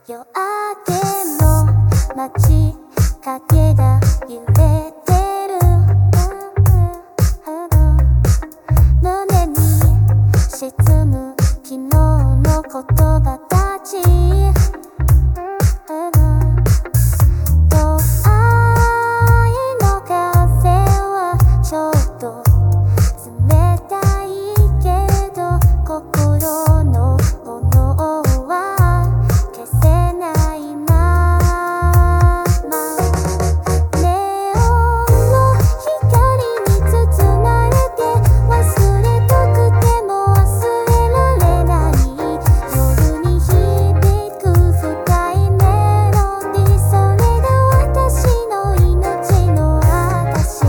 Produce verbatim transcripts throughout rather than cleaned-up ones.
夜明けの街影が揺れてる胸に沈む昨日の言葉たち遠いの風はちょっと冷たいけど心の炎は消せないままネオンの光に包まれて忘れたくても忘れられない夜に響く深いメロディーそれが私の命の証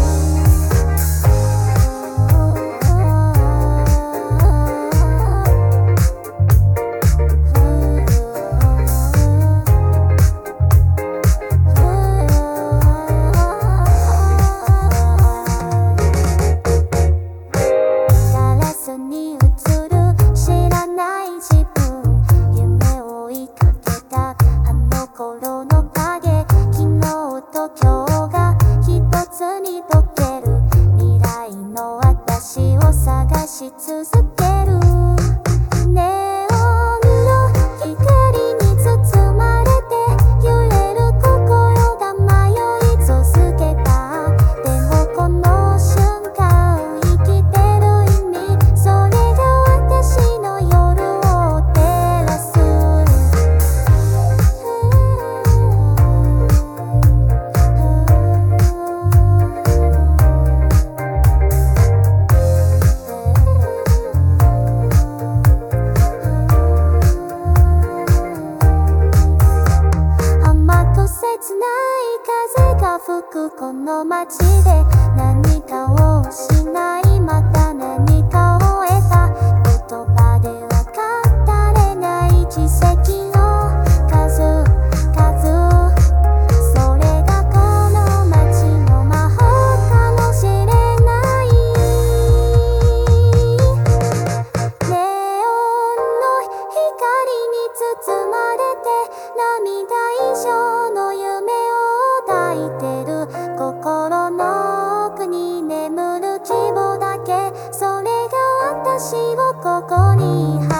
ガラスに映る知らない自分夢を追いかけたあの頃の影昨日と今日が一つに溶ける未来の私を探し続けるネオンの光に包まれて揺れる心が迷い続けたでもこの瞬間生きてる意味それが私の夜を照らす甘く切ない風が吹くこの街で何かを失いまた何かを得た言葉では語れない奇跡の数々それがこの街の魔法かもしれないネオンの光に包まれて涙以上の夢を抱いてる心の奥に眠る希望だけそれが私をここに